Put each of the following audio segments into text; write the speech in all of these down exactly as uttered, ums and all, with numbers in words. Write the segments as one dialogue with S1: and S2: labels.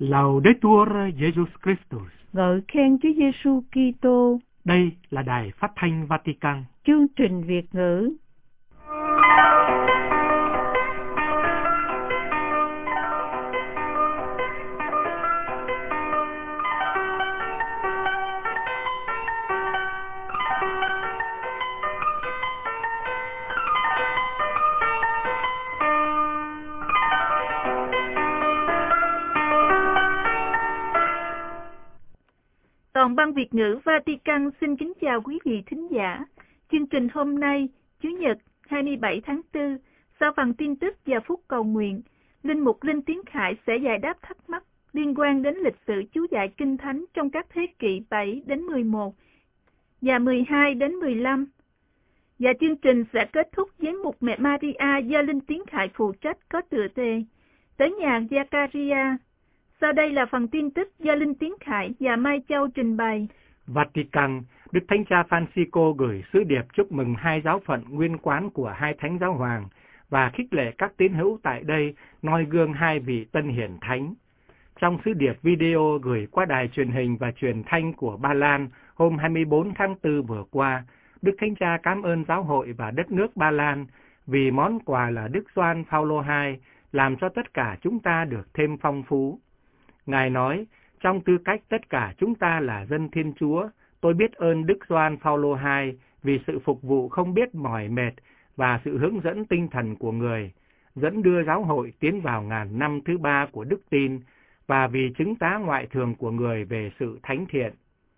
S1: Laudetur Jesus Christus.
S2: Ngợi khen Chúa Giêsu Kitô.
S1: Đây là Đài Phát thanh Vatican.
S2: Chương trình Việt ngữ. Toàn ban Việt ngữ Vatican xin kính chào quý vị thính giả. Chương trình hôm nay, Chủ nhật hai mươi bảy tháng tư, sau phần tin tức và phút cầu nguyện, Linh mục Linh Tiến Khải sẽ giải đáp thắc mắc liên quan đến lịch sử chú giải Kinh Thánh trong các thế kỷ bảy đến mười một và mười hai đến mười lăm. Và chương trình sẽ kết thúc với mục Mẹ Maria do Linh Tiến Khải phụ trách có tựa đề Tới nhà Giacaria. Sau đây là phần tin tức do Linh Tiến Khải và Mai Châu trình bày.
S1: Vatican, Đức Thánh Cha Francisco gửi sứ điệp chúc mừng hai giáo phận nguyên quán của hai thánh giáo hoàng và khích lệ các tín hữu tại đây noi gương hai vị tân hiển thánh. Trong sứ điệp video gửi qua đài truyền hình và truyền thanh của Ba Lan hôm hai mươi bốn tháng tư vừa qua, Đức Thánh Cha cảm ơn giáo hội và đất nước Ba Lan vì món quà là Đức Gioan Phaolô hai làm cho tất cả chúng ta được thêm phong phú. Ngài nói, trong tư cách tất cả chúng ta là dân Thiên Chúa, tôi biết ơn Đức Gioan Phaolô hai vì sự phục vụ không biết mỏi mệt và sự hướng dẫn tinh thần của người, dẫn đưa giáo hội tiến vào ngàn năm thứ ba của đức tin và vì chứng tá ngoại thường của người về sự thánh thiện.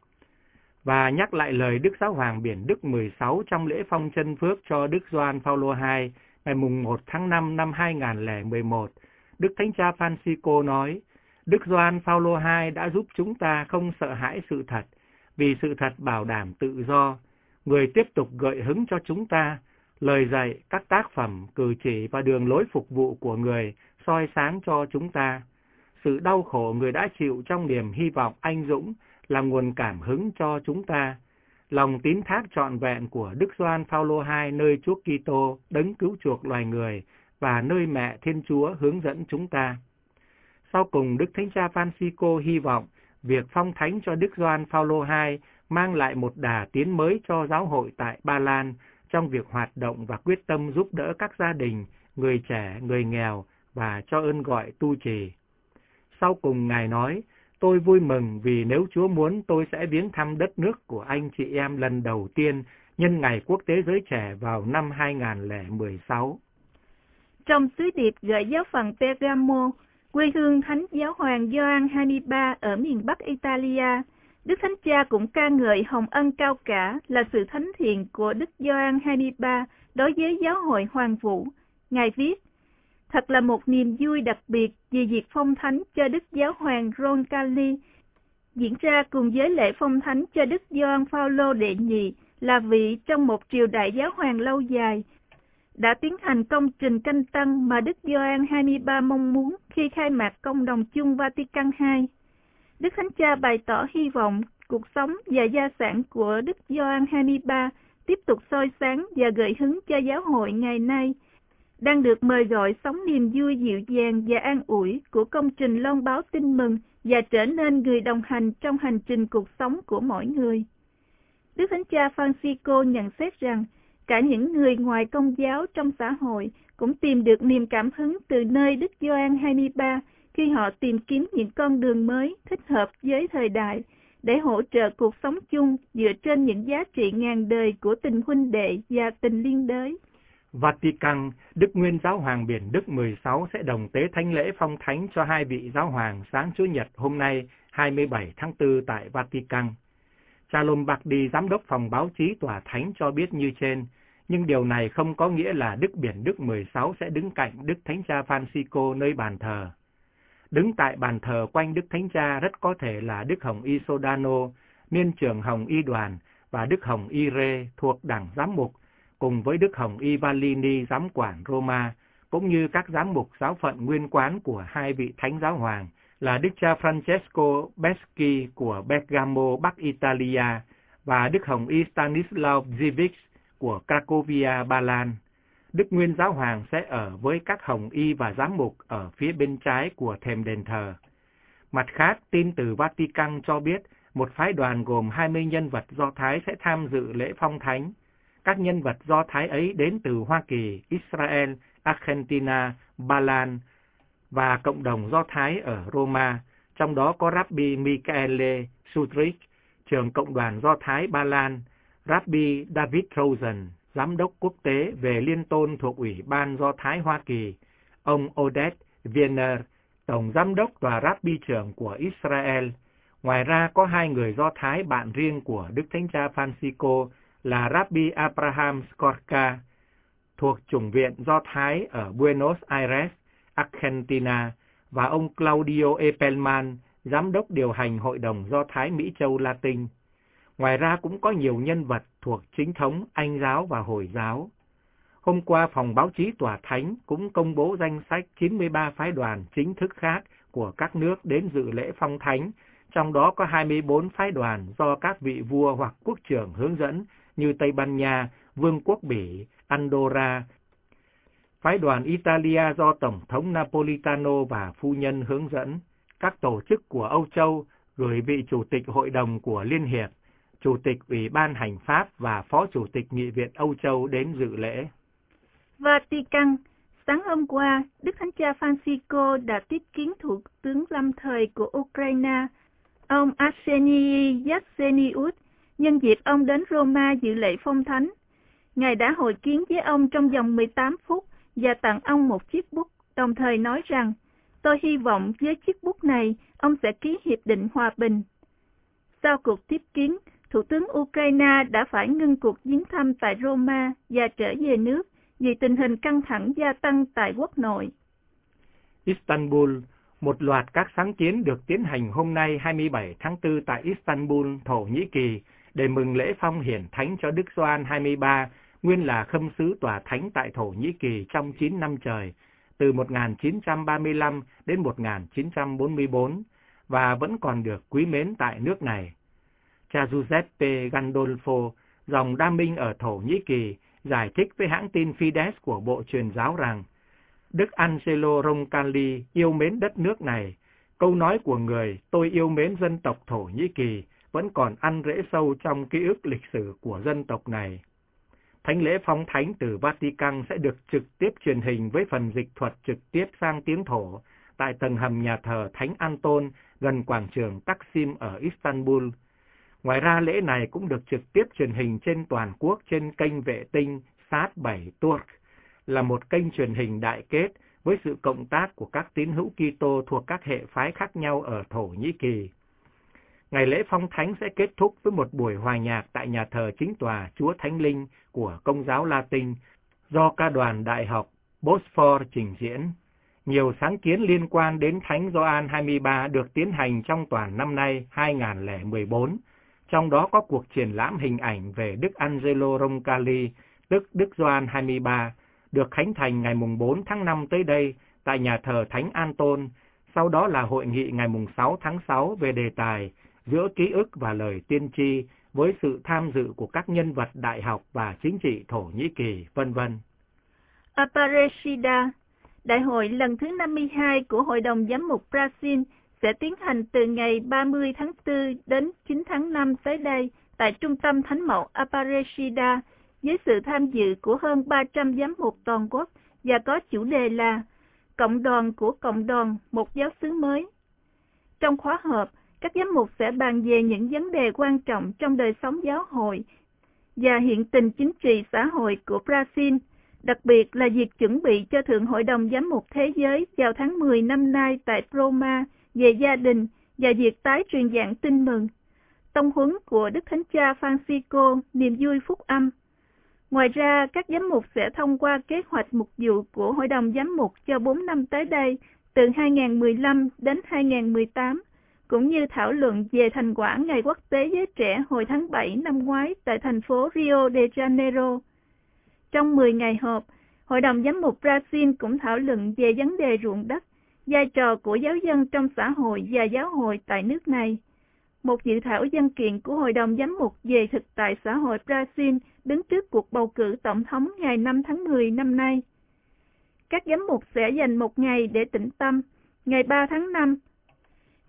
S1: Và nhắc lại lời Đức Giáo hoàng Biển Đức mười sáu trong lễ phong chân phước cho Đức Gioan Phaolô hai ngày mùng một tháng năm năm hai nghìn không trăm mười một, Đức Thánh Cha Francisco nói, Đức Gioan Phaolô hai đã giúp chúng ta không sợ hãi sự thật, vì sự thật bảo đảm tự do. Người tiếp tục gợi hứng cho chúng ta, lời dạy, các tác phẩm, cử chỉ và đường lối phục vụ của người soi sáng cho chúng ta. Sự đau khổ người đã chịu trong niềm hy vọng anh dũng là nguồn cảm hứng cho chúng ta. Lòng tín thác trọn vẹn của Đức Gioan Phaolô hai nơi Chúa Kitô, đấng cứu chuộc loài người, và nơi Mẹ Thiên Chúa hướng dẫn chúng ta. Sau cùng, Đức Thánh Cha Francisco hy vọng việc phong thánh cho Đức Gioan Phaolô hai mang lại một đà tiến mới cho giáo hội tại Ba Lan trong việc hoạt động và quyết tâm giúp đỡ các gia đình, người trẻ, người nghèo và cho ơn gọi tu trì. Sau cùng, Ngài nói, tôi vui mừng vì nếu Chúa muốn tôi sẽ viếng thăm đất nước của anh chị em lần đầu tiên nhân Ngày Quốc tế Giới Trẻ vào năm hai nghìn không trăm mười sáu.
S2: Trong sứ điệp gửi giáo phận Bergamo, quê hương Thánh Giáo hoàng Gioan hai mươi ba ở miền Bắc Italia, Đức Thánh Cha cũng ca ngợi hồng ân cao cả là sự thánh thiện của Đức Gioan hai mươi ba đối với giáo hội Hoàng Vũ. Ngài viết, thật là một niềm vui đặc biệt vì việc phong thánh cho Đức Giáo hoàng Roncalli diễn ra cùng với lễ phong thánh cho Đức Gioan Phaolô đệ nhị là vị trong một triều đại giáo hoàng lâu dài đã tiến hành công trình canh tân mà Đức Gioan hai mươi ba mong muốn khi khai mạc Công đồng chung Vatican hai. Đức Thánh Cha bày tỏ hy vọng cuộc sống và gia sản của Đức Gioan hai mươi ba tiếp tục soi sáng và gợi hứng cho giáo hội ngày nay, đang được mời gọi sống niềm vui dịu dàng và an ủi của công trình loan báo tin mừng và trở nên người đồng hành trong hành trình cuộc sống của mỗi người. Đức Thánh Cha Francisco nhận xét rằng, cả những người ngoài Công giáo trong xã hội cũng tìm được niềm cảm hứng từ nơi Đức Gioan hai mươi ba khi họ tìm kiếm những con đường mới thích hợp với thời đại để hỗ trợ cuộc sống chung dựa trên những giá trị ngàn đời của tình huynh đệ và tình liên đới.
S1: Vatican, Đức Nguyên Giáo hoàng Biển Đức mười sáu sẽ đồng tế thánh lễ phong thánh cho hai vị giáo hoàng sáng Chủ nhật hôm nay hai mươi bảy tháng tư tại Vatican. Cha Lombardi, giám đốc phòng báo chí tòa thánh cho biết như trên, nhưng điều này không có nghĩa là Đức Biển Đức mười sáu sẽ đứng cạnh Đức Thánh Cha Francisco nơi bàn thờ. Đứng tại bàn thờ quanh Đức Thánh Cha rất có thể là Đức Hồng Y Sodano, niên trưởng Hồng Y đoàn, và Đức Hồng Y Rê thuộc đảng giám mục, cùng với Đức Hồng Y Valini giám quản Roma, cũng như các giám mục giáo phận nguyên quán của hai vị thánh giáo hoàng là Đức cha Francesco Beschi của Bergamo, Bắc Italia, và Đức Hồng Y Stanislaw Dziwisz của Cracovia, Ba Lan. Đức Nguyên Giáo Hoàng sẽ ở với các hồng y và giám mục ở phía bên trái của thềm đền thờ. Mặt khác, tin từ Vatican cho biết một phái đoàn gồm hai mươi nhân vật Do Thái sẽ tham dự lễ phong thánh. Các nhân vật Do Thái ấy đến từ Hoa Kỳ, Israel, Argentina, Ba Lan và cộng đồng Do Thái ở Roma, trong đó có Rabbi Michael Sudrich, trưởng cộng đoàn Do Thái Ba Lan, Rabbi David Rosen, giám đốc quốc tế về liên tôn thuộc Ủy ban Do Thái Hoa Kỳ, ông Oded Wiener, tổng giám đốc tòa Rabbi trưởng của Israel. Ngoài ra có hai người Do Thái bạn riêng của Đức Thánh Cha Francisco là Rabbi Abraham Skorka, thuộc chủng viện Do Thái ở Buenos Aires, Argentina, và ông Claudio Epelman, giám đốc điều hành Hội đồng Do Thái Mỹ Châu Latin. Ngoài ra cũng có nhiều nhân vật thuộc chính thống Anh giáo và Hồi giáo. Hôm qua, Phòng Báo chí Tòa Thánh cũng công bố danh sách chín mươi ba phái đoàn chính thức khác của các nước đến dự lễ phong thánh, trong đó có hai mươi bốn phái đoàn do các vị vua hoặc quốc trưởng hướng dẫn như Tây Ban Nha, Vương quốc Bỉ, Andorra. Phái đoàn Italia do Tổng thống Napolitano và phu nhân hướng dẫn. Các tổ chức của Âu Châu gửi vị Chủ tịch Hội đồng của Liên Hiệp, Chủ tịch Ủy ban Hành pháp và Phó Chủ tịch Nghị viện Âu Châu đến dự lễ.
S2: Vatican, sáng hôm qua, Đức Thánh Cha Francisco đã tiếp kiến Thủ tướng lâm thời của Ukraine, ông Arseniy Yatsenyuk, nhân dịp ông đến Roma dự lễ phong thánh. Ngài đã hội kiến với ông trong vòng mười tám phút và tặng ông một chiếc bút, đồng thời nói rằng, tôi hy vọng với chiếc bút này, ông sẽ ký hiệp định hòa bình. Sau cuộc tiếp kiến, Thủ tướng Ukraine đã phải ngưng cuộc viếng thăm tại Roma và trở về nước vì tình hình căng thẳng gia tăng tại quốc nội.
S1: Istanbul, một loạt các sáng kiến được tiến hành hôm nay hai mươi bảy tháng tư tại Istanbul, Thổ Nhĩ Kỳ, để mừng lễ phong hiển thánh cho Đức Gioan hai mươi ba, nguyên là khâm sứ tòa thánh tại Thổ Nhĩ Kỳ trong chín năm trời, từ một nghìn chín trăm ba mươi lăm đến một nghìn chín trăm bốn mươi bốn, và vẫn còn được quý mến tại nước này. Cha Giuseppe Gandolfo, dòng đa minh ở Thổ Nhĩ Kỳ, giải thích với hãng tin Fides của Bộ Truyền giáo rằng, Đức Angelo Roncalli yêu mến đất nước này. Câu nói của người tôi yêu mến dân tộc Thổ Nhĩ Kỳ vẫn còn ăn rễ sâu trong ký ức lịch sử của dân tộc này. Thánh lễ phong thánh từ Vatican sẽ được trực tiếp truyền hình với phần dịch thuật trực tiếp sang tiếng Thổ tại tầng hầm nhà thờ Thánh Anton gần quảng trường Taksim ở Istanbul. Ngoài ra, lễ này cũng được trực tiếp truyền hình trên toàn quốc trên kênh vệ tinh Sat bảy Turk, là một kênh truyền hình đại kết với sự cộng tác của các tín hữu Kitô thuộc các hệ phái khác nhau ở Thổ Nhĩ Kỳ. Ngày lễ phong thánh sẽ kết thúc với một buổi hòa nhạc tại nhà thờ chính tòa Chúa Thánh Linh của Công giáo Latin do ca đoàn Đại học Bosphore trình diễn. Nhiều sáng kiến liên quan đến Thánh Gioan hai mươi ba được tiến hành trong toàn năm nay hai nghìn không trăm mười bốn, trong đó có cuộc triển lãm hình ảnh về Đức Angelo Roncalli, tức Đức Gioan hai mươi ba, được khánh thành ngày bốn tháng năm tới đây tại nhà thờ Thánh Anton. Sau đó là hội nghị ngày sáu tháng sáu về đề tài Giữa ký ức và lời tiên tri với sự tham dự của các nhân vật đại học và chính trị Thổ Nhĩ Kỳ, vân vân.
S2: Aparecida, đại hội lần thứ năm mươi hai của Hội đồng Giám mục Brazil sẽ tiến hành từ ngày ba mươi tháng tư đến chín tháng năm tới đây tại Trung tâm Thánh mẫu Aparecida với sự tham dự của hơn ba trăm giám mục toàn quốc và có chủ đề là Cộng đoàn của Cộng đoàn, một giáo xứ mới. Trong khóa họp, các giám mục sẽ bàn về những vấn đề quan trọng trong đời sống giáo hội và hiện tình chính trị xã hội của Brazil, đặc biệt là việc chuẩn bị cho Thượng Hội đồng Giám mục Thế giới vào tháng mười năm nay tại Roma về gia đình và việc tái truyền giảng tin mừng, tông huấn của Đức Thánh Cha Francisco, niềm vui phúc âm. Ngoài ra, các giám mục sẽ thông qua kế hoạch mục vụ của Hội đồng Giám mục cho bốn năm tới đây, từ hai nghìn không trăm mười lăm đến hai nghìn không trăm mười tám, cũng như thảo luận về thành quả Ngày Quốc tế Giới Trẻ hồi tháng bảy năm ngoái tại thành phố Rio de Janeiro. Trong mười ngày họp, Hội đồng Giám mục Brazil cũng thảo luận về vấn đề ruộng đất, vai trò của giáo dân trong xã hội và giáo hội tại nước này. Một dự thảo văn kiện của Hội đồng Giám mục về thực tại xã hội Brazil đứng trước cuộc bầu cử tổng thống ngày năm tháng mười năm nay. Các giám mục sẽ dành một ngày để tĩnh tâm, ngày ba tháng năm.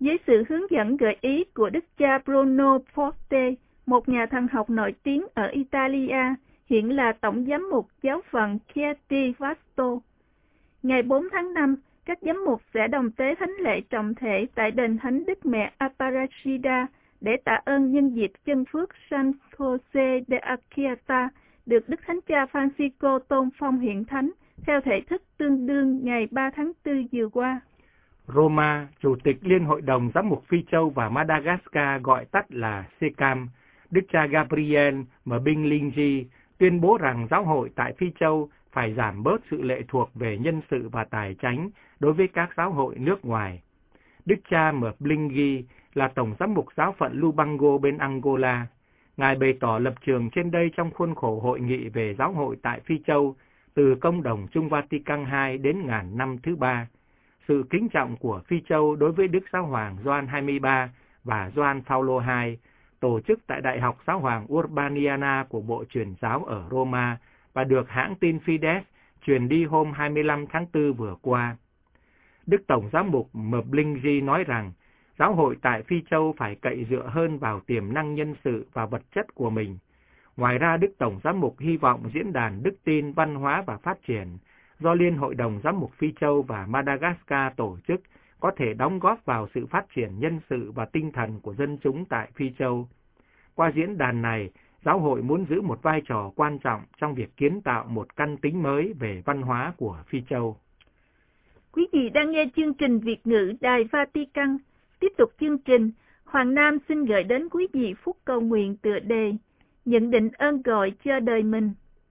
S2: Với sự hướng dẫn gợi ý của đức cha Bruno Forte, một nhà thần học nổi tiếng ở Italia, hiện là tổng giám mục giáo phận Chieti Vasto. Ngày bốn tháng năm, các giám mục sẽ đồng tế thánh lễ trọng thể tại đền thánh Đức Mẹ Aparecida để tạ ơn nhân dịp chân phước San Jose de Aquieta được Đức Thánh Cha Francisco tôn phong hiện thánh theo thể thức tương đương ngày ba tháng tư vừa qua.
S1: Roma, Chủ tịch Liên Hội đồng Giám mục Phi Châu và Madagascar gọi tắt là xê cam, Đức cha Gabriel Mbinglingi tuyên bố rằng giáo hội tại Phi Châu phải giảm bớt sự lệ thuộc về nhân sự và tài chánh đối với các giáo hội nước ngoài. Đức cha Mbinglingi là Tổng giám mục giáo phận Lubango bên Angola. Ngài bày tỏ lập trường trên đây trong khuôn khổ hội nghị về giáo hội tại Phi Châu từ Công đồng Trung Vatican hai đến ngàn năm thứ ba. Sự kính trọng của Phi Châu đối với Đức Giáo hoàng Gioan hai mươi ba và Gioan Phaolô hai, tổ chức tại Đại học Giáo hoàng Urbaniana của Bộ Truyền giáo ở Roma và được hãng tin Fides truyền đi hôm hai mươi lăm tháng tư vừa qua. Đức Tổng giám mục Mblingi nói rằng, giáo hội tại Phi Châu phải cậy dựa hơn vào tiềm năng nhân sự và vật chất của mình. Ngoài ra, Đức Tổng giám mục hy vọng diễn đàn Đức tin, văn hóa và phát triển do Liên Hội đồng Giám mục Phi Châu và Madagascar tổ chức có thể đóng góp vào sự phát triển nhân sự và tinh thần của dân chúng tại Phi Châu. Qua diễn đàn này, giáo hội muốn giữ một vai trò quan trọng trong việc kiến tạo một căn tính mới về văn hóa của Phi Châu.
S2: Quý vị đang nghe chương trình Việt ngữ Đài Vatican. Tiếp tục chương trình, Hoàng Nam xin gửi đến quý vị phút cầu nguyện tựa đề nhận định ơn gọi cho đời mình.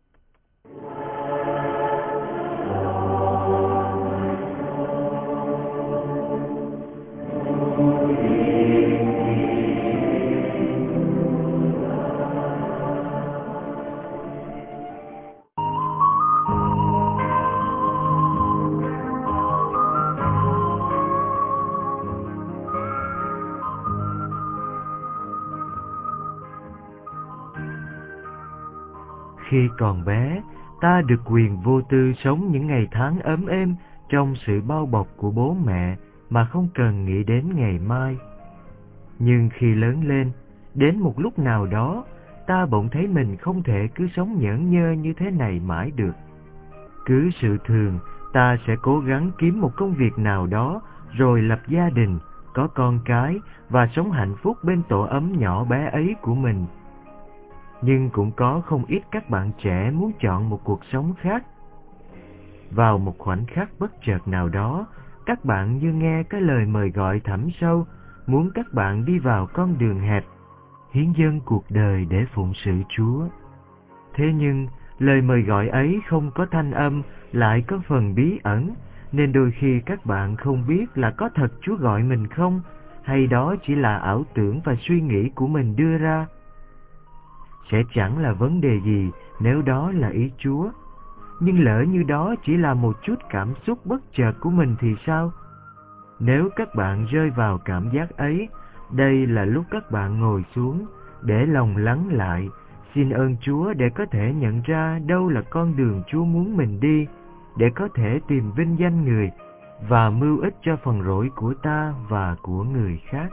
S3: Khi còn bé, ta được quyền vô tư sống những ngày tháng ấm êm trong sự bao bọc của bố mẹ mà không cần nghĩ đến ngày mai. Nhưng khi lớn lên, đến một lúc nào đó, ta bỗng thấy mình không thể cứ sống nhởn nhơ như thế này mãi được. Cứ sự thường, ta sẽ cố gắng kiếm một công việc nào đó, rồi lập gia đình, có con cái và sống hạnh phúc bên tổ ấm nhỏ bé ấy của mình. Nhưng cũng có không ít các bạn trẻ muốn chọn một cuộc sống khác. Vào một khoảnh khắc bất chợt nào đó, các bạn như nghe cái lời mời gọi thẳm sâu, muốn các bạn đi vào con đường hẹp, hiến dâng cuộc đời để phụng sự Chúa. Thế nhưng, lời mời gọi ấy không có thanh âm, lại có phần bí ẩn, nên đôi khi các bạn không biết là có thật Chúa gọi mình không, hay đó chỉ là ảo tưởng và suy nghĩ của mình đưa ra. Sẽ chẳng là vấn đề gì nếu đó là ý Chúa. Nhưng lỡ như đó chỉ là một chút cảm xúc bất chợt của mình thì sao? Nếu các bạn rơi vào cảm giác ấy, đây là lúc các bạn ngồi xuống, để lòng lắng lại, xin ơn Chúa để có thể nhận ra đâu là con đường Chúa muốn mình đi, để có thể tìm vinh danh Người và mưu ích cho phần rỗi của ta và của người khác.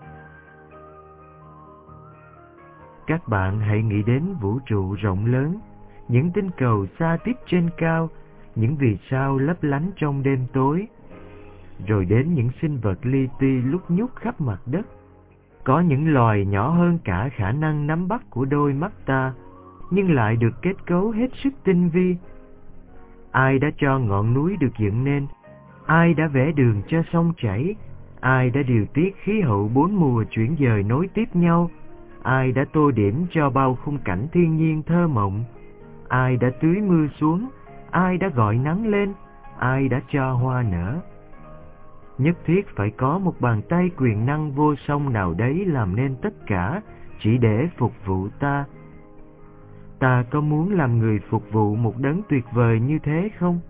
S3: Các bạn hãy nghĩ đến vũ trụ rộng lớn, những tinh cầu xa tít trên cao, những vì sao lấp lánh trong đêm tối, rồi đến những sinh vật li ti lúc nhúc khắp mặt đất. Có những loài nhỏ hơn cả khả năng nắm bắt của đôi mắt ta, nhưng lại được kết cấu hết sức tinh vi. Ai đã cho ngọn núi được dựng nên? Ai đã vẽ đường cho sông chảy? Ai đã điều tiết khí hậu bốn mùa chuyển dời nối tiếp nhau? Ai đã tô điểm cho bao khung cảnh thiên nhiên thơ mộng? Ai đã tưới mưa xuống? Ai đã gọi nắng lên? Ai đã cho hoa nở? Nhất thiết phải có một bàn tay quyền năng vô song nào đấy làm nên tất cả, chỉ để phục vụ ta. Ta có muốn làm người phục vụ một đấng tuyệt vời như thế không?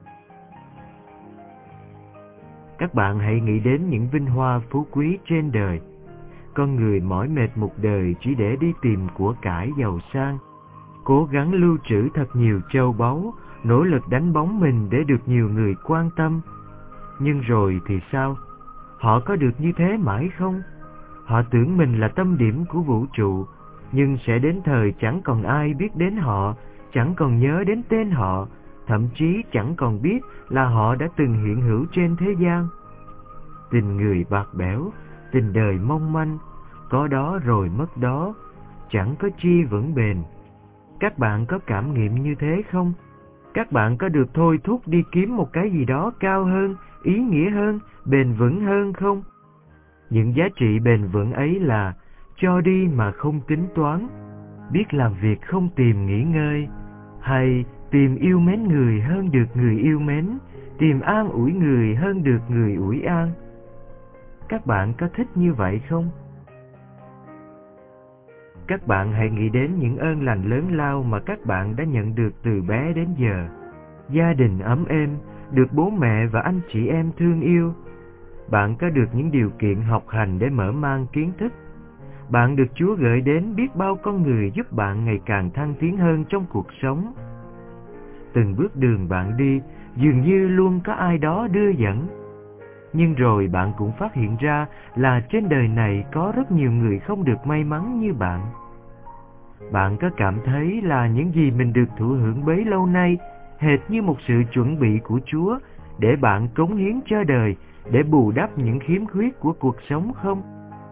S3: Các bạn hãy nghĩ đến những vinh hoa phú quý trên đời. Con người mỏi mệt một đời chỉ để đi tìm của cải giàu sang, cố gắng lưu trữ thật nhiều châu báu, nỗ lực đánh bóng mình để được nhiều người quan tâm. Nhưng rồi thì sao? Họ có được như thế mãi không? Họ tưởng mình là tâm điểm của vũ trụ, nhưng sẽ đến thời chẳng còn ai biết đến họ, chẳng còn nhớ đến tên họ, thậm chí chẳng còn biết là họ đã từng hiện hữu trên thế gian. Tình người bạc bẽo, tình đời mong manh, có đó rồi mất đó, chẳng có chi vững bền. Các bạn có cảm nghiệm như thế không? Các bạn có được thôi thúc đi kiếm một cái gì đó cao hơn, ý nghĩa hơn, bền vững hơn không? Những giá trị bền vững ấy là cho đi mà không tính toán, biết làm việc không tìm nghỉ ngơi, hay tìm yêu mến người hơn được người yêu mến, tìm an ủi người hơn được người ủi an. Các bạn có thích như vậy không? Các bạn hãy nghĩ đến những ơn lành lớn lao mà các bạn đã nhận được từ bé đến giờ. Gia đình ấm êm, được bố mẹ và anh chị em thương yêu. Bạn có được những điều kiện học hành để mở mang kiến thức. Bạn được Chúa gửi đến biết bao con người giúp bạn ngày càng thăng tiến hơn trong cuộc sống. Từng bước đường bạn đi, dường như luôn có ai đó đưa dẫn. Nhưng rồi bạn cũng phát hiện ra là trên đời này có rất nhiều người không được may mắn như bạn. Bạn có cảm thấy là những gì mình được thụ hưởng bấy lâu nay hệt như một sự chuẩn bị của Chúa để bạn cống hiến cho đời, để bù đắp những khiếm khuyết của cuộc sống không?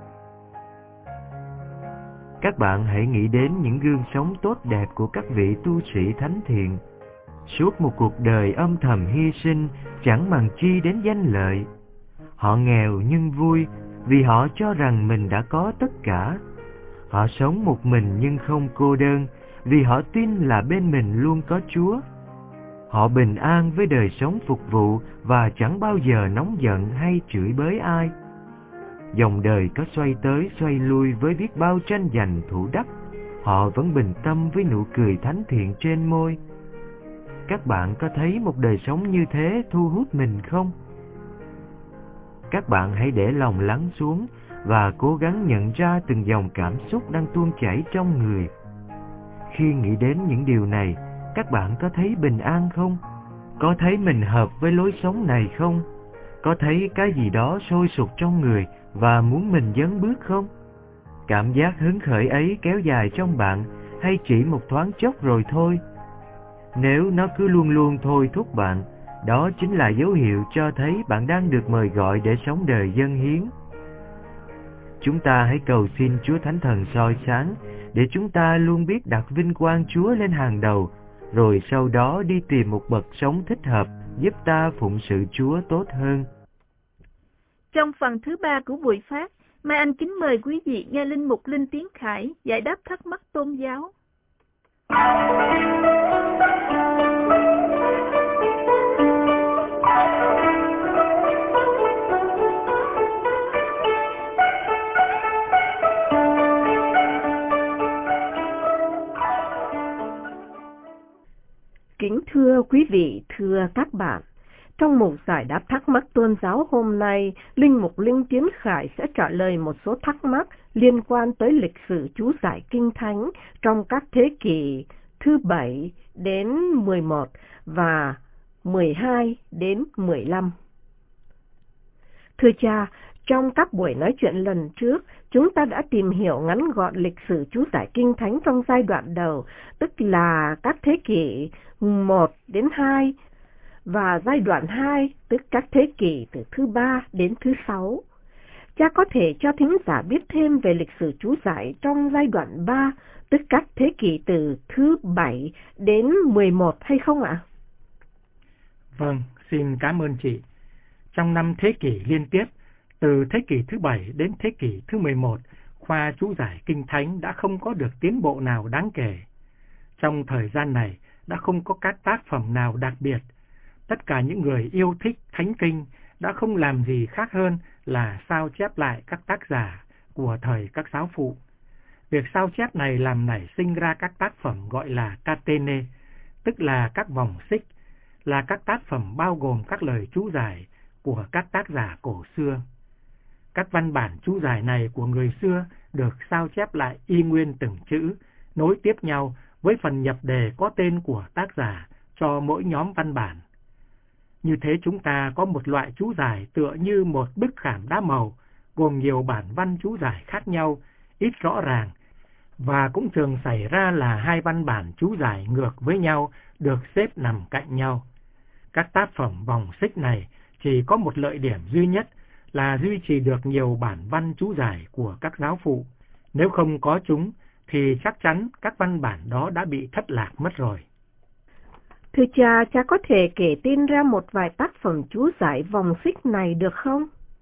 S3: Các bạn hãy nghĩ đến những gương sống tốt đẹp của các vị tu sĩ thánh thiện. Suốt một cuộc đời âm thầm hy sinh, chẳng màng chi đến danh lợi. Họ nghèo nhưng vui, vì họ cho rằng mình đã có tất cả. Họ sống một mình nhưng không cô đơn, vì họ tin là bên mình luôn có Chúa. Họ bình an với đời sống phục vụ và chẳng bao giờ nóng giận hay chửi bới ai. Dòng đời có xoay tới xoay lui với biết bao tranh giành thủ đắc, họ vẫn bình tâm với nụ cười thánh thiện trên môi. Các bạn có thấy một đời sống như thế thu hút mình không? Các bạn hãy để lòng lắng xuống và cố gắng nhận ra từng dòng cảm xúc đang tuôn chảy trong người. Khi nghĩ đến những điều này, các bạn có thấy bình an không? Có thấy mình hợp với lối sống này không? Có thấy cái gì đó sôi sục trong người và muốn mình dấn bước không? Cảm giác hứng khởi ấy kéo dài trong bạn hay chỉ một thoáng chốc rồi thôi? Nếu nó cứ luôn luôn thôi thúc bạn, đó chính là dấu hiệu cho thấy bạn đang được mời gọi để sống đời dâng hiến. Chúng ta hãy cầu xin Chúa Thánh Thần soi sáng, để chúng ta luôn biết đặt vinh quang Chúa lên hàng đầu, rồi sau đó đi tìm một bậc sống thích hợp giúp ta phụng sự Chúa tốt hơn.
S2: Trong phần thứ ba của buổi phát, Mai Anh kính mời quý vị nghe Linh Mục Linh Tiến Khải giải đáp thắc mắc tôn giáo.
S4: Kính thưa quý vị, thưa các bạn, trong mục giải đáp thắc mắc tôn giáo hôm nay, Linh Mục Linh Tiến Khải sẽ trả lời một số thắc mắc liên quan tới lịch sử chú giải Kinh Thánh trong các thế kỷ thứ bảy đến mười một và mười hai đến mười lăm. Thưa cha, trong các buổi nói chuyện lần trước, chúng ta đã tìm hiểu ngắn gọn lịch sử chú giải Kinh Thánh trong giai đoạn đầu, tức là các thế kỷ một đến hai, và giai đoạn hai, tức các thế kỷ từ thứ ba đến thứ sáu. Cha có thể cho thính giả biết thêm về lịch sử chú giải trong giai đoạn ba, tức các thế kỷ từ thứ bảy đến mười một hay không ạ?
S1: Vâng, xin cảm ơn chị. Trong năm thế kỷ liên tiếp, từ thế kỷ thứ bảy đến thế kỷ thứ mười một, khoa chú giải Kinh Thánh đã không có được tiến bộ nào đáng kể. Trong thời gian này, đã không có các tác phẩm nào đặc biệt. Tất cả những người yêu thích Thánh Kinh đã không làm gì khác hơn là sao chép lại các tác giả của thời các giáo phụ. Việc sao chép này làm nảy sinh ra các tác phẩm gọi là catene, tức là các vòng xích, là các tác phẩm bao gồm các lời chú giải của các tác giả cổ xưa. Các văn bản chú giải này của người xưa được sao chép lại y nguyên từng chữ, nối tiếp nhau với phần nhập đề có tên của tác giả cho mỗi nhóm văn bản. Như thế chúng ta có một loại chú giải tựa như một bức khảm đá màu, gồm nhiều bản văn chú giải khác nhau, ít rõ ràng, và cũng thường xảy ra là hai văn bản chú giải ngược với nhau được xếp nằm cạnh nhau. Các tác phẩm vòng xích này chỉ có một lợi điểm duy nhất là duy trì được nhiều bản văn chú giải của các giáo phụ. Nếu không có chúng, thì chắc chắn các văn bản đó đã bị thất lạc mất rồi.
S4: Thưa cha, cha có thể kể tên ra một vài tác phẩm chú giải vòng xích này được không?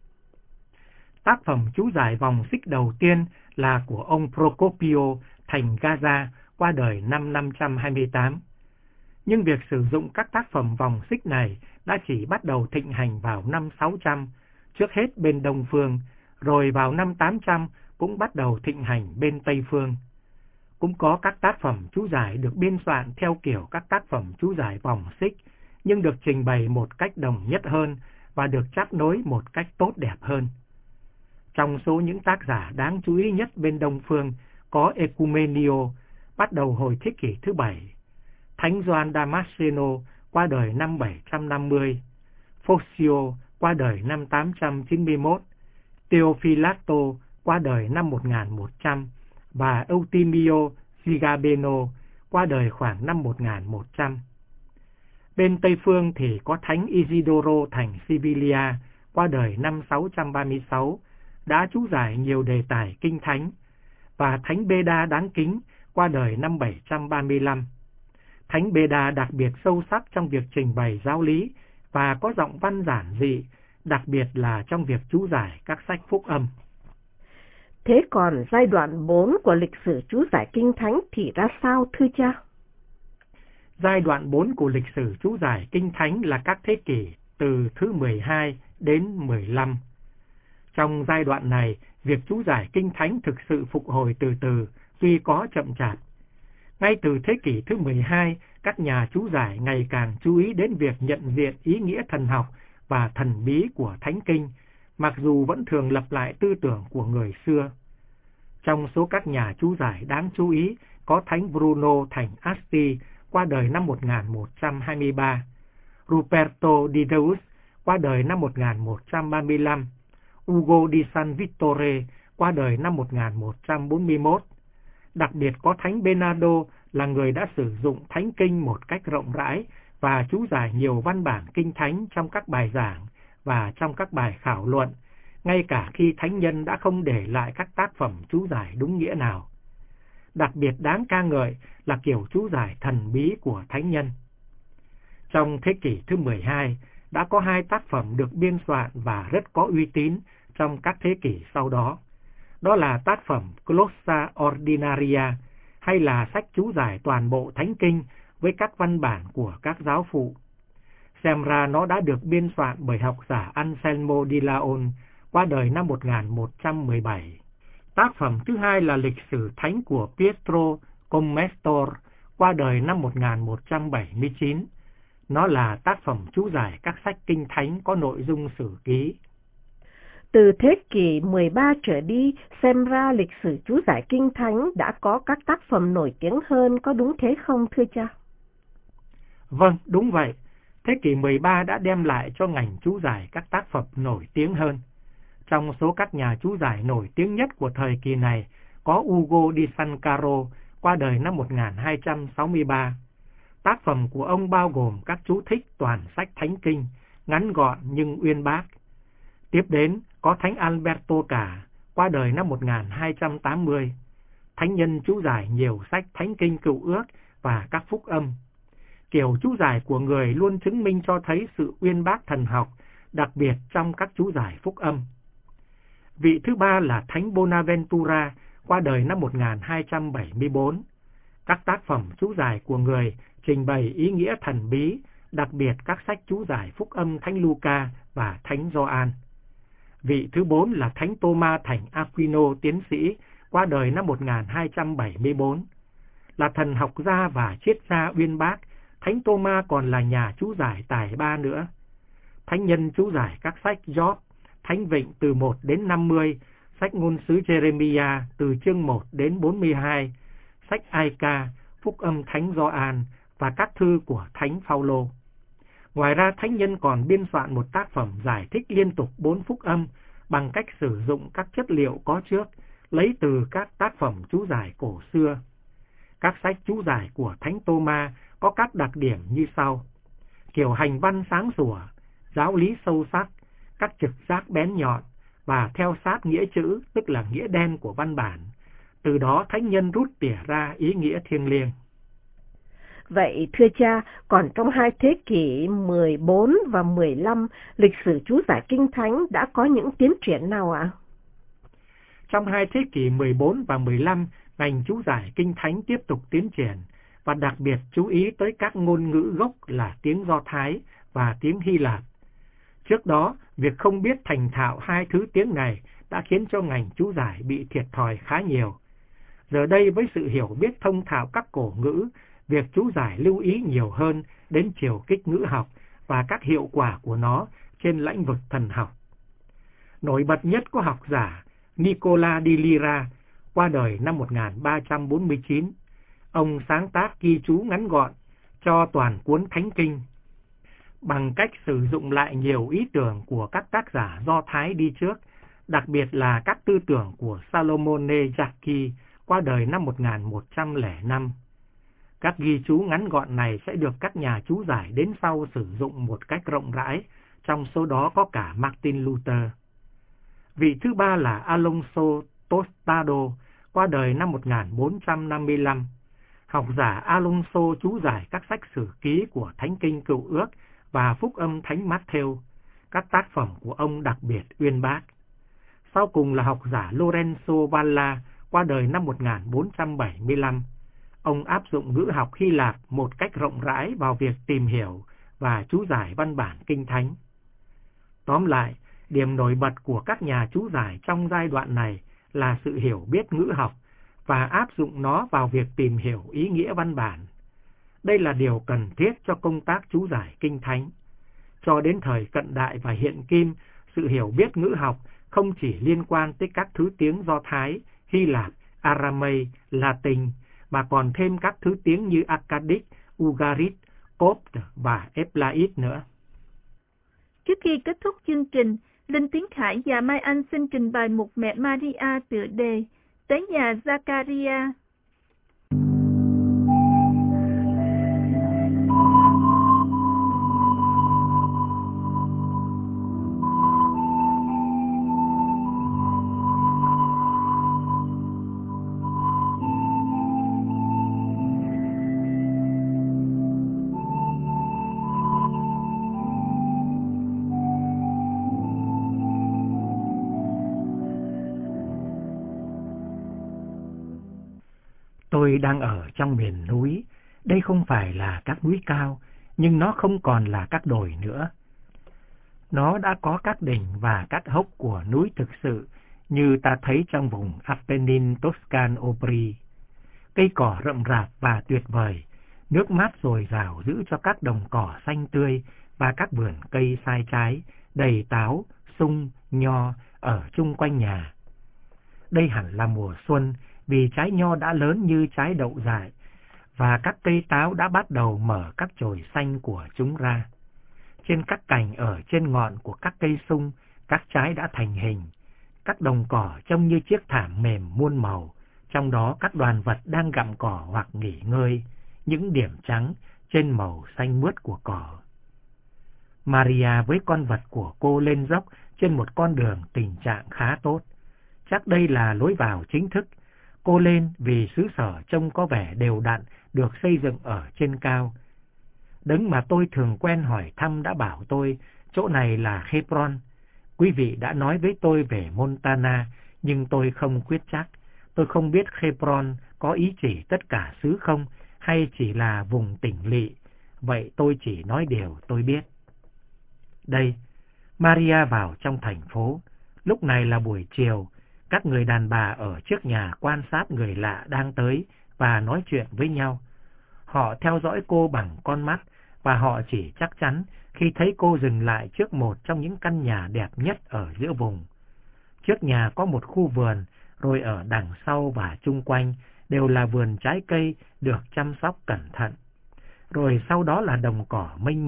S1: Tác phẩm chú giải vòng xích đầu tiên là của ông Procopio thành Gaza, qua đời năm năm trăm hai mươi tám. Nhưng việc sử dụng các tác phẩm vòng xích này đã chỉ bắt đầu thịnh hành vào năm sáu trăm, trước hết bên Đông Phương, rồi vào năm tám trăm cũng bắt đầu thịnh hành bên Tây Phương. Cũng có các tác phẩm chú giải được biên soạn theo kiểu các tác phẩm chú giải vòng xích, nhưng được trình bày một cách đồng nhất hơn và được chắp nối một cách tốt đẹp hơn. Trong số những tác giả đáng chú ý nhất bên Đông Phương có Ecumenio, bắt đầu hồi thế kỷ thứ bảy, Thánh Gioan Damasceno, qua đời năm bảy trăm năm mươi, Phoccio, qua đời năm tám trăm chín mươi mốt, Theophilato, qua đời năm một nghìn một trăm, và Eutimio Gigabeno, qua đời khoảng năm một nghìn một trăm. Bên Tây Phương thì có Thánh Isidoro thành Sibilia, qua đời năm sáu trăm ba mươi sáu, đã chú giải nhiều đề tài kinh thánh, và Thánh Beda đáng kính, qua đời năm bảy trăm ba mươi lăm. Thánh Beda đặc biệt sâu sắc trong việc trình bày giáo lý và có giọng văn giản dị, đặc biệt là trong việc chú giải các sách phúc âm.
S4: Thế còn giai đoạn bốn của lịch sử chú giải kinh thánh thì ra sao thưa cha?
S1: Giai đoạn bốn của lịch sử chú giải kinh thánh là các thế kỷ từ thứ mười hai đến mười lăm. Trong giai đoạn này, việc chú giải kinh thánh thực sự phục hồi từ từ, tuy có chậm chạp. Ngay từ thế kỷ thứ mười hai, các nhà chú giải ngày càng chú ý đến việc nhận diện ý nghĩa thần học và thần bí của Thánh Kinh, mặc dù vẫn thường lặp lại tư tưởng của người xưa. Trong số các nhà chú giải đáng chú ý có Thánh Bruno thành Asti, qua đời năm một nghìn một trăm hai mươi ba, Ruperto di Deus, qua đời năm một nghìn một trăm ba mươi lăm, Ugo di San Vittore, qua đời năm một nghìn một trăm bốn mươi mốt. Đặc biệt có Thánh Bernardo là người đã sử dụng Thánh Kinh một cách rộng rãi và chú giải nhiều văn bản kinh thánh trong các bài giảng và trong các bài khảo luận, ngay cả khi thánh nhân đã không để lại các tác phẩm chú giải đúng nghĩa nào. Đặc biệt đáng ca ngợi là kiểu chú giải thần bí của thánh nhân. Trong thế kỷ thứ mười hai, đã có hai tác phẩm được biên soạn và rất có uy tín trong các thế kỷ sau đó. Đó là tác phẩm Glossa Ordinaria, hay là sách chú giải toàn bộ Thánh Kinh với các văn bản của các giáo phụ. Xem ra nó đã được biên soạn bởi học giả Anselmo di Laon, qua đời năm một nghìn một trăm mười bảy. Tác phẩm thứ hai là lịch sử thánh của Pietro Comestor, qua đời năm một nghìn một trăm bảy mươi chín. Nó là tác phẩm chú giải các sách kinh thánh có nội dung sử ký.
S4: Từ thế kỷ mười ba trở đi, xem ra lịch sử chú giải kinh thánh đã có các tác phẩm nổi tiếng hơn, có đúng thế không thưa cha?
S1: Vâng, đúng vậy. Thế kỷ mười ba đã đem lại cho ngành chú giải các tác phẩm nổi tiếng hơn. Trong số các nhà chú giải nổi tiếng nhất của thời kỳ này có Ugo di San Caro, qua đời năm một nghìn hai trăm sáu mươi ba. Tác phẩm của ông bao gồm các chú thích toàn sách Thánh Kinh, ngắn gọn nhưng uyên bác. Tiếp đến có Thánh Alberto Cả, qua đời năm một nghìn hai trăm tám mươi. Thánh nhân chú giải nhiều sách Thánh Kinh Cựu Ước và các phúc âm. Kiểu chú giải của người luôn chứng minh cho thấy sự uyên bác thần học, đặc biệt trong các chú giải phúc âm. Vị thứ ba là Thánh Bonaventura, qua đời năm một nghìn hai trăm bảy mươi bốn. Các tác phẩm chú giải của người trình bày ý nghĩa thần bí, đặc biệt các sách chú giải phúc âm Thánh Luca và Thánh Gioan. Vị thứ bốn là Thánh Thomas thành Aquino tiến sĩ, qua đời năm một nghìn hai trăm bảy mươi bốn. Là thần học gia và triết gia uyên bác, Thánh Thomas còn là nhà chú giải tài ba nữa. Thánh nhân chú giải các sách Job, Thánh Vịnh từ một đến năm mươi, sách ngôn sứ Jeremiah từ chương một đến bốn mươi hai, sách Ai-ca, phúc âm Thánh Gioan và các thư của Thánh Phaolô. Ngoài ra, thánh nhân còn biên soạn một tác phẩm giải thích liên tục bốn phúc âm bằng cách sử dụng các chất liệu có trước, lấy từ các tác phẩm chú giải cổ xưa. Các sách chú giải của Thánh Tô-ma có các đặc điểm như sau: kiểu hành văn sáng sủa, giáo lý sâu sắc, các trực giác bén nhọn và theo sát nghĩa chữ, tức là nghĩa đen của văn bản. Từ đó thánh nhân rút tỉa ra ý nghĩa thiêng liêng.
S4: Vậy thưa cha, còn trong hai thế kỷ mười bốn và mười lăm, lịch sử chú giải Kinh Thánh đã có những tiến triển nào ạ?
S1: Trong hai thế kỷ mười bốn và mười lăm, ngành chú giải Kinh Thánh tiếp tục tiến triển, và đặc biệt chú ý tới các ngôn ngữ gốc là tiếng Do Thái và tiếng Hy Lạp. Trước đó, việc không biết thành thạo hai thứ tiếng này đã khiến cho ngành chú giải bị thiệt thòi khá nhiều. Giờ đây, với sự hiểu biết thông thạo các cổ ngữ, việc chú giải lưu ý nhiều hơn đến chiều kích ngữ học và các hiệu quả của nó trên lĩnh vực thần học. Nổi bật nhất có học giả Nicola di Lyra, qua đời năm một nghìn ba trăm bốn mươi chín. Ông sáng tác ghi chú ngắn gọn cho toàn cuốn Thánh Kinh. Bằng cách sử dụng lại nhiều ý tưởng của các tác giả Do Thái đi trước, đặc biệt là các tư tưởng của Salomone Jacques, qua đời năm một nghìn một trăm lẻ năm. Các ghi chú ngắn gọn này sẽ được các nhà chú giải đến sau sử dụng một cách rộng rãi, trong số đó có cả Martin Luther. Vị thứ ba là Alonso Tostado, qua đời năm một nghìn bốn trăm năm mươi lăm. Học giả Alonso chú giải các sách sử ký của Thánh Kinh Cựu Ước và Phúc âm Thánh Matthew. Các tác phẩm của ông đặc biệt uyên bác. Sau cùng là học giả Lorenzo Valla, qua đời năm một nghìn bốn trăm bảy mươi lăm. Ông áp dụng ngữ học Hy Lạp một cách rộng rãi vào việc tìm hiểu và chú giải văn bản Kinh Thánh. Tóm lại, điểm nổi bật của các nhà chú giải trong giai đoạn này là sự hiểu biết ngữ học và áp dụng nó vào việc tìm hiểu ý nghĩa văn bản. Đây là điều cần thiết cho công tác chú giải Kinh Thánh. Cho đến thời cận đại và hiện kim, sự hiểu biết ngữ học không chỉ liên quan tới các thứ tiếng Do Thái, Hy Lạp, Aramaic, Latin, mà còn thêm các thứ tiếng như Akkadic, Ugarit, Copt và Eplaic nữa.
S2: Trước khi kết thúc chương trình, Linh Tiến Khải và Mai Anh xin trình bày một Mẹ Maria tựa đề Tới nhà Zakaria.
S1: Tôi đang ở trong miền núi. Đây không phải là các núi cao, nhưng nó không còn là các đồi nữa. Nó đã có các đỉnh và các hốc của núi thực sự, như ta thấy trong vùng Appennin Toscan Opri. Cây cỏ rậm rạp và tuyệt vời, nước mát dồi dào giữ cho các đồng cỏ xanh tươi và các vườn cây sai trái, đầy táo, sung, nho ở chung quanh nhà. Đây hẳn là mùa xuân, vì trái nho đã lớn như trái đậu dại, và các cây táo đã bắt đầu mở các chồi xanh của chúng ra. Trên các cành ở trên ngọn của các cây sung, các trái đã thành hình. Các đồng cỏ trông như chiếc thảm mềm muôn màu, trong đó các đoàn vật đang gặm cỏ hoặc nghỉ ngơi, những điểm trắng trên màu xanh mướt của cỏ. Maria với con vật của cô lên dốc trên một con đường tình trạng khá tốt. Chắc đây là lối vào chính thức. Cô lên vì xứ sở trông có vẻ đều đặn, được xây dựng ở trên cao. Đấng mà tôi thường quen hỏi thăm đã bảo tôi, chỗ này là Hebron. Quý vị đã nói với tôi về Montana, nhưng tôi không quyết chắc. Tôi không biết Hebron có ý chỉ tất cả xứ không, hay chỉ là vùng tỉnh lỵ. Vậy tôi chỉ nói điều tôi biết. Đây, Maria vào trong thành phố. Lúc này là buổi chiều. Các người đàn bà ở trước nhà quan sát người lạ đang tới và nói chuyện với nhau. Họ theo dõi cô bằng con mắt, và họ chỉ chắc chắn khi thấy cô dừng lại trước một trong những căn nhà đẹp nhất ở giữa vùng. Trước nhà có một khu vườn, rồi ở đằng sau và chung quanh đều là vườn trái cây được chăm sóc cẩn thận. Rồi sau đó là đồng cỏ mênh mông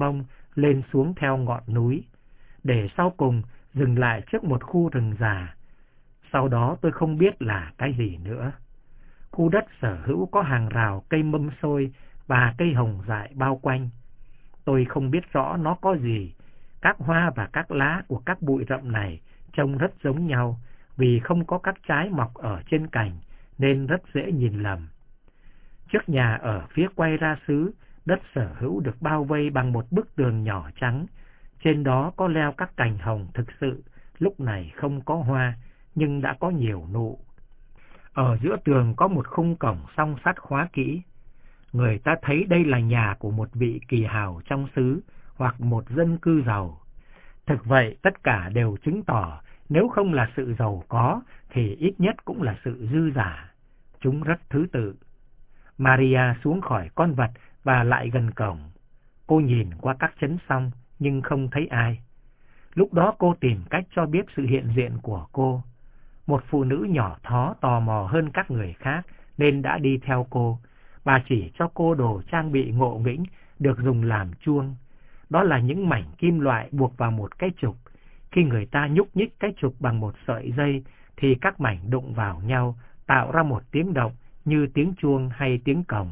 S1: lên xuống theo ngọn núi, để sau cùng dừng lại trước một khu rừng già. Sau đó tôi không biết là cái gì nữa. Khu đất sở hữu có hàng rào cây mâm xôi và cây hồng dại bao quanh. Tôi không biết rõ nó có gì. Các hoa và các lá của các bụi rậm này trông rất giống nhau, vì không có các trái mọc ở trên cành nên rất dễ nhìn lầm. Trước nhà ở phía quay ra xứ, đất sở hữu được bao vây bằng một bức tường nhỏ trắng. Trên đó có leo các cành hồng thực sự, lúc này không có hoa, nhưng đã có nhiều nụ. Ở giữa tường có một khung cổng song sắt khóa kỹ. Người ta thấy đây là nhà của một vị kỳ hào trong xứ hoặc một dân cư giàu. Thực vậy, tất cả đều chứng tỏ nếu không là sự giàu có thì ít nhất cũng là sự dư giả. Chúng rất thứ tự. Maria xuống khỏi con vật và lại gần cổng. Cô nhìn qua các chấn song nhưng không thấy ai. Lúc đó cô tìm cách cho biết sự hiện diện của cô. Một phụ nữ nhỏ thó tò mò hơn các người khác nên đã đi theo cô. Bà chỉ cho cô đồ trang bị ngộ nghĩnh được dùng làm chuông. Đó là những mảnh kim loại buộc vào một cái trục. Khi người ta nhúc nhích cái trục bằng một sợi dây thì các mảnh đụng vào nhau, tạo ra một tiếng động như tiếng chuông hay tiếng cồng.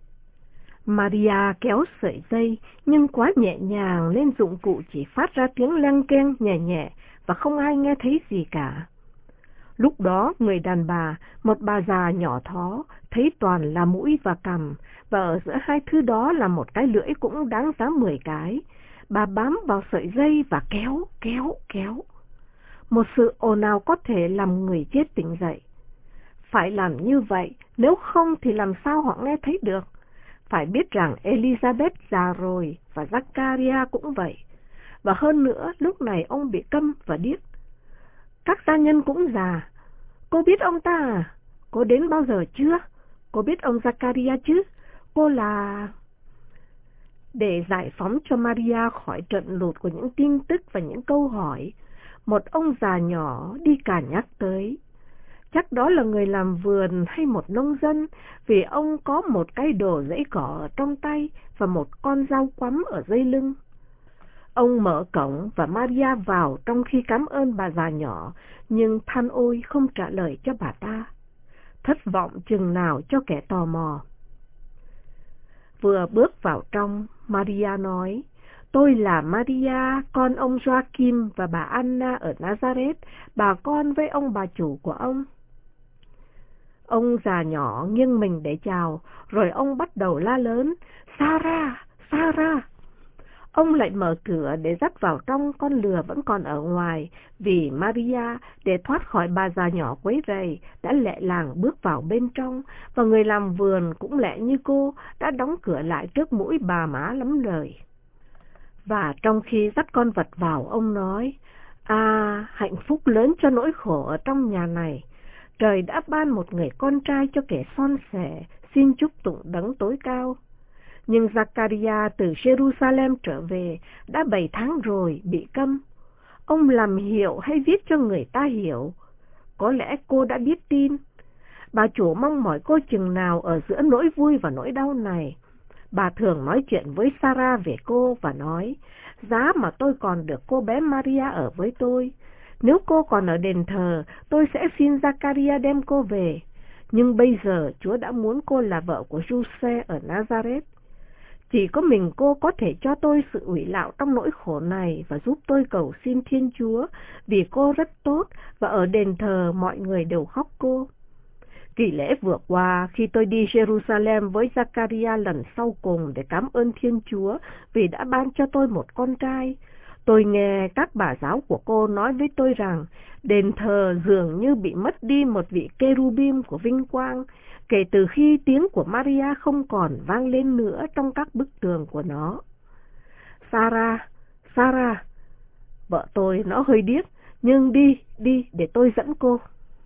S4: Maria kéo sợi dây nhưng quá nhẹ nhàng nên dụng cụ chỉ phát ra tiếng leng keng nhẹ nhẹ và không ai nghe thấy gì cả. Lúc đó người đàn bà, một bà già nhỏ thó, thấy toàn là mũi và cằm, và ở giữa hai thứ đó là một cái lưỡi cũng đáng giá mười cái. Bà bám vào sợi dây và kéo, kéo, kéo. Một sự ồn ào có thể làm người chết tỉnh dậy. Phải làm như vậy, nếu không thì làm sao họ nghe thấy được? Phải biết rằng Elizabeth già rồi và Zachariah cũng vậy. Và hơn nữa, lúc này ông bị câm và điếc. Các gia nhân cũng già. Cô biết ông ta à? Cô đến bao giờ chưa? Cô biết ông Zachariah chứ? Cô là... Để giải phóng cho Maria khỏi trận lụt của những tin tức và những câu hỏi, một ông già nhỏ đi cả nhắc tới. Chắc đó là người làm vườn hay một nông dân, vì ông có một cái đồ giấy cỏ ở trong tay và một con dao quắm ở dây lưng. Ông mở cổng và Maria vào trong khi cảm ơn bà già nhỏ, nhưng than ôi không trả lời cho bà ta. Thất vọng chừng nào cho kẻ tò mò. Vừa bước vào trong, Maria nói, tôi là Maria, con ông Joachim và bà Anna ở Nazareth, bà con với ông bà chủ của ông. Ông già nhỏ nghiêng mình để chào, rồi ông bắt đầu la lớn, Sarah, Sarah. Ông lại mở cửa để dắt vào trong, con lừa vẫn còn ở ngoài, vì Maria, để thoát khỏi bà già nhỏ quấy rầy, đã lẹ làng bước vào bên trong, và người làm vườn cũng lẹ như cô, đã đóng cửa lại trước mũi bà má lắm lời. Và trong khi dắt con vật vào, ông nói, à, hạnh phúc lớn cho nỗi khổ ở trong nhà này. Trời đã ban một người con trai cho kẻ son sẻ, xin chúc tụng đấng tối cao. Nhưng Zachariah từ Jerusalem trở về, đã bảy tháng rồi, bị câm. Ông làm hiệu hay viết cho người ta hiểu? Có lẽ cô đã biết tin. Bà chủ mong mỏi cô chừng nào ở giữa nỗi vui và nỗi đau này. Bà thường nói chuyện với Sarah về cô và nói, giá mà tôi còn được cô bé Maria ở với tôi. Nếu cô còn ở đền thờ, tôi sẽ xin Zachariah đem cô về. Nhưng bây giờ Chúa đã muốn cô là vợ của Giuse ở Nazareth. Chỉ có mình cô có thể cho tôi sự ủy lạo trong nỗi khổ này và giúp tôi cầu xin Thiên Chúa, vì cô rất tốt và ở đền thờ mọi người đều khóc cô. Kỳ lễ vừa qua, khi tôi đi Jerusalem với Zachariah lần sau cùng để cảm ơn Thiên Chúa vì đã ban cho tôi một con trai, tôi nghe các bà giáo của cô nói với tôi rằng đền thờ dường như bị mất đi một vị Kerubim của vinh quang, kể từ khi tiếng của Maria không còn vang lên nữa trong các bức tường của nó. Sarah, Sarah, vợ tôi nó hơi điếc, nhưng đi, đi để tôi dẫn cô.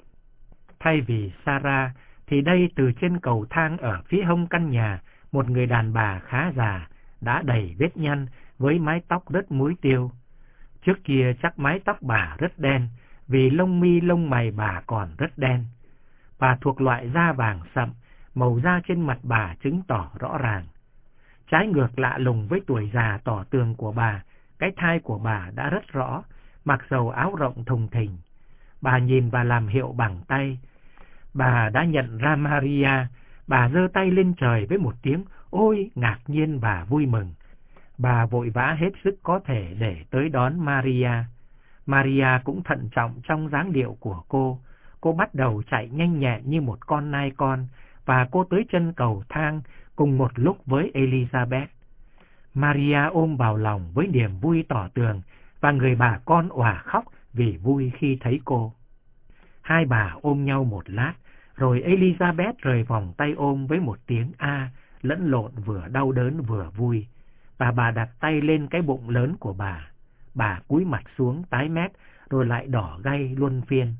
S1: Thay vì Sarah, thì đây từ trên cầu thang ở phía hông căn nhà, một người đàn bà khá già, đã đầy vết nhăn với mái tóc rất muối tiêu. Trước kia chắc mái tóc bà rất đen, vì lông mi lông mày bà còn rất đen. Bà thuộc loại da vàng sậm, màu da trên mặt bà chứng tỏ rõ ràng. Trái ngược lạ lùng với tuổi già tỏ tường của bà, cái thai của bà đã rất rõ, mặc dầu áo rộng thùng thình. Bà nhìn và làm hiệu bằng tay. Bà đã nhận ra Maria. Bà giơ tay lên trời với một tiếng ôi ngạc nhiên và vui mừng. Bà vội vã hết sức có thể để tới đón Maria. Maria cũng thận trọng trong dáng điệu của cô. Cô bắt đầu chạy nhanh nhẹn như một con nai con, và cô tới chân cầu thang cùng một lúc với Elizabeth. Maria ôm vào lòng với niềm vui tỏ tường, và người bà con òa khóc vì vui khi thấy cô. Hai bà ôm nhau một lát, rồi Elizabeth rời vòng tay ôm với một tiếng a, lẫn lộn vừa đau đớn vừa vui, và bà đặt tay lên cái bụng lớn của bà. Bà cúi mặt xuống tái mét, rồi lại đỏ gay luân phiên.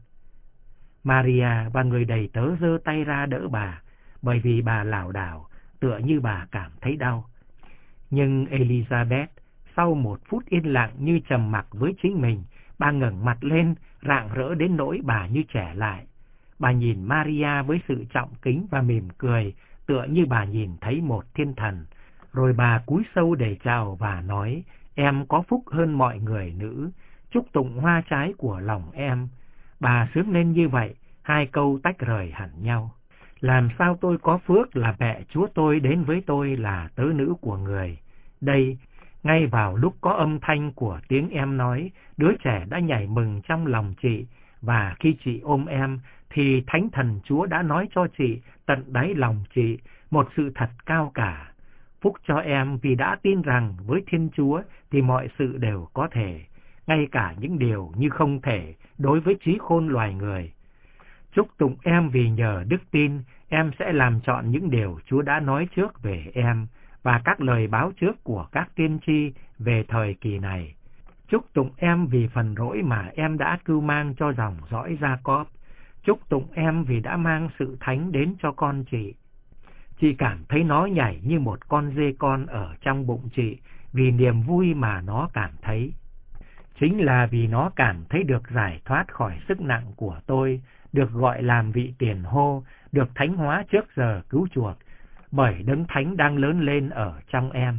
S1: Maria và người đầy tớ giơ tay ra đỡ bà, bởi vì bà lảo đảo, tựa như bà cảm thấy đau. Nhưng Elizabeth, sau một phút yên lặng như trầm mặc với chính mình, bà ngẩng mặt lên, rạng rỡ đến nỗi bà như trẻ lại. Bà nhìn Maria với sự trọng kính và mỉm cười, tựa như bà nhìn thấy một thiên thần. Rồi bà cúi sâu để chào và nói, em có phúc hơn mọi người nữ, chúc tụng hoa trái của lòng em. Bà sướng lên như vậy, hai câu tách rời hẳn nhau. Làm sao tôi có phước là mẹ Chúa tôi đến với tôi là tớ nữ của người. Đây, ngay vào lúc có âm thanh của tiếng em nói, đứa trẻ đã nhảy mừng trong lòng chị, và khi chị ôm em, thì Thánh Thần Chúa đã nói cho chị, tận đáy lòng chị, một sự thật cao cả. Phúc cho em vì đã tin rằng với Thiên Chúa thì mọi sự đều có thể, ngay cả những điều như không thể đối với trí khôn loài người. Chúc tụng em vì nhờ đức tin, em sẽ làm trọn những điều Chúa đã nói trước về em, và các lời báo trước của các tiên tri về thời kỳ này. Chúc tụng em vì phần rỗi mà em đã cưu mang cho dòng dõi Gia-cốp. Chúc tụng em vì đã mang sự thánh đến cho con chị. Chị cảm thấy nó nhảy như một con dê con ở trong bụng chị, vì niềm vui mà nó cảm thấy. Chính là vì nó cảm thấy được giải thoát khỏi sức nặng của tôi, được gọi làm vị tiền hô, được thánh hóa trước giờ cứu chuộc, bởi đấng thánh đang lớn lên ở trong em.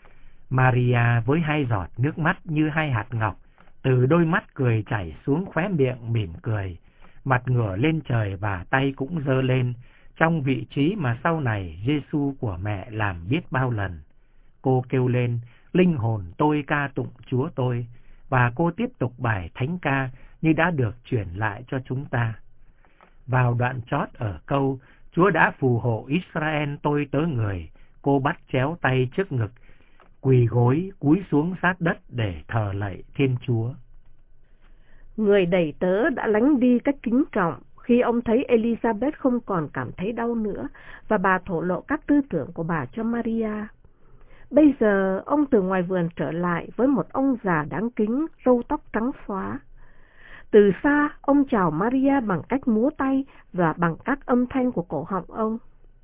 S1: Maria với hai giọt nước mắt như hai hạt ngọc, từ đôi mắt cười chảy xuống khóe miệng mỉm cười, mặt ngửa lên trời và tay cũng giơ lên, trong vị trí mà sau này Giêsu của mẹ làm biết bao lần. Cô kêu lên, linh hồn tôi ca tụng Chúa tôi, và cô tiếp tục bài thánh ca như đã được truyền lại cho chúng ta. Vào đoạn chót ở câu, Chúa đã phù hộ Israel tôi tớ người, cô bắt chéo tay trước ngực, quỳ gối cúi xuống sát đất để thờ lạy Thiên Chúa.
S4: Người đầy tớ đã lánh đi cách kính trọng khi ông thấy Elizabeth không còn cảm thấy đau nữa, và bà thổ lộ các tư tưởng của bà cho Maria. Bây giờ ông từ ngoài vườn trở lại với một ông già đáng kính, râu tóc trắng xóa. Từ xa, ông chào Maria bằng cách múa tay và bằng các âm thanh của cổ họng ông.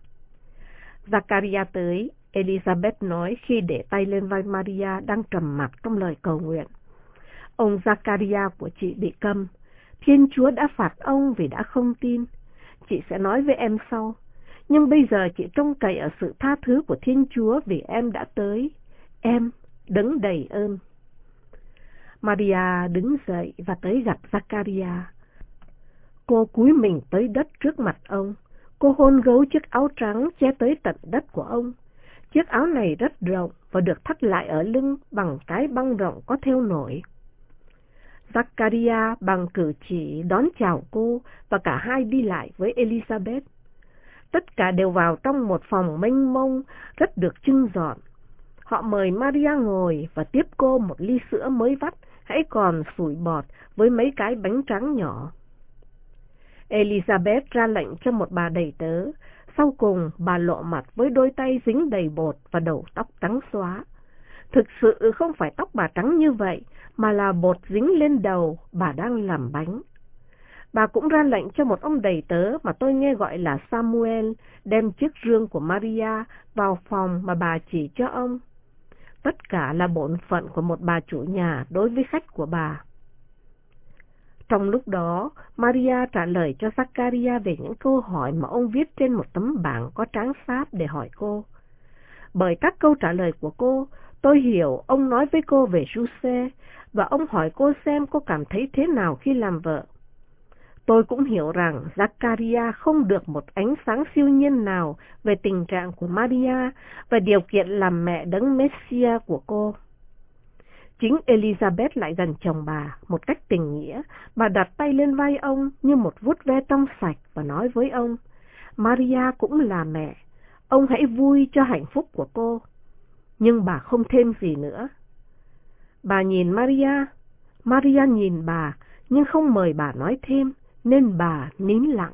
S4: Zachariah tới, Elizabeth nói khi để tay lên vai Maria đang trầm mặc trong lời cầu nguyện. Ông Zachariah của chị bị câm. Thiên Chúa đã phạt ông vì đã không tin. Chị sẽ nói với em sau. Nhưng bây giờ chị trông cậy ở sự tha thứ của Thiên Chúa vì em đã tới. Em, đấng đầy ơn. Maria đứng dậy và tới gặp Zachariah. Cô cúi mình tới đất trước mặt ông. Cô hôn gấu chiếc áo trắng che tới tận đất của ông. Chiếc áo này rất rộng và được thắt lại ở lưng bằng cái băng rộng có thêu nổi. Zachariah bằng cử chỉ đón chào cô, và cả hai đi lại với Elizabeth. Tất cả đều vào trong một phòng mênh mông, rất được trưng dọn. Họ mời Maria ngồi và tiếp cô một ly sữa mới vắt, hãy còn sủi bọt với mấy cái bánh trắng nhỏ. Elizabeth ra lệnh cho một bà đầy tớ. Sau cùng, bà lộ mặt với đôi tay dính đầy bột và đầu tóc trắng xóa. Thực sự không phải tóc bà trắng như vậy, mà là bột dính lên đầu, bà đang làm bánh. Bà cũng ra lệnh cho một ông đầy tớ mà tôi nghe gọi là Samuel, đem chiếc rương của Maria vào phòng mà bà chỉ cho ông. Tất cả là bổn phận của một bà chủ nhà đối với khách của bà. Trong lúc đó, Maria trả lời cho Zachariah về những câu hỏi mà ông viết trên một tấm bảng có tráng sáp để hỏi cô. Bởi các câu trả lời của cô, tôi hiểu ông nói với cô về Giuse, và ông hỏi cô xem cô cảm thấy thế nào khi làm vợ. Tôi cũng hiểu rằng Zachariah không được một ánh sáng siêu nhiên nào về tình trạng của Maria và điều kiện làm mẹ đấng Messia của cô. Chính Elizabeth lại gần chồng bà một cách tình nghĩa. Bà đặt tay lên vai ông như một vuốt ve trong sạch và nói với ông, Maria cũng là mẹ, ông hãy vui cho hạnh phúc của cô. Nhưng bà không thêm gì nữa. Bà nhìn Maria, Maria nhìn bà, nhưng không mời bà nói thêm, nên bà nín lặng.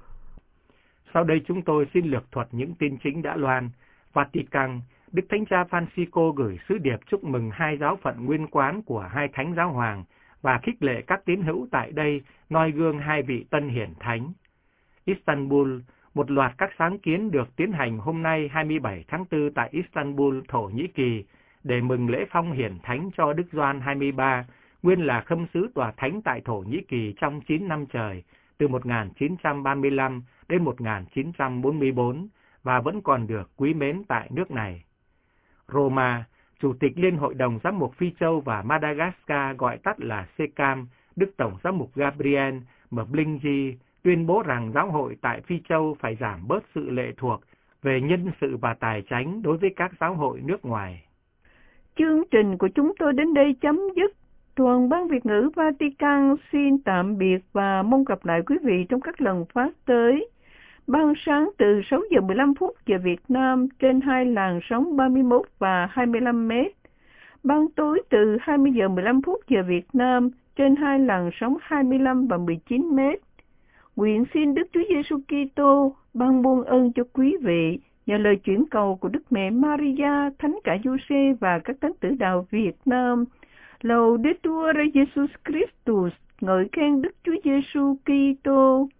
S1: Sau đây chúng tôi xin lược thuật những tin chính đã loan. Vatican, Đức Thánh Cha Francisco gửi sứ điệp chúc mừng hai giáo phận nguyên quán của hai thánh giáo hoàng và khích lệ các tín hữu tại đây noi gương hai vị tân hiển thánh. Istanbul, một loạt các sáng kiến được tiến hành hôm nay hai mươi bảy tháng tư tại Istanbul, Thổ Nhĩ Kỳ để mừng lễ phong hiển thánh cho Đức Gioan hai mươi ba, nguyên là khâm sứ tòa thánh tại Thổ Nhĩ Kỳ trong chín năm trời, từ một nghìn chín trăm ba mươi lăm đến một nghìn chín trăm bốn mươi tư, và vẫn còn được quý mến tại nước này. Roma, Chủ tịch Liên hội đồng Giám mục Phi Châu và Madagascar gọi tắt là xê cam, Đức Tổng Giám mục Gabriel Mblingi tuyên bố rằng giáo hội tại Phi Châu phải giảm bớt sự lệ thuộc về nhân sự và tài chánh đối với các giáo hội nước ngoài.
S2: Chương trình của chúng tôi đến đây chấm dứt. Toàn ban Việt ngữ Vatican xin tạm biệt và mong gặp lại quý vị trong các lần phát tới. Ban sáng từ sáu giờ mười lăm phút giờ Việt Nam trên hai làn sóng ba mươi mốt và hai mươi lăm mét. Ban tối từ hai mươi giờ mười lăm phút giờ Việt Nam trên hai làn sóng hai mươi lăm và mười chín mét. Nguyện xin Đức Chúa Giêsu Kitô ban muôn ơn cho quý vị nhờ lời chuyển cầu của Đức Mẹ Maria, Thánh cả Giuse và các thánh tử đạo Việt Nam. Laudetur Jesus Christus, ngợi khen Đức Chúa Giêsu Kitô.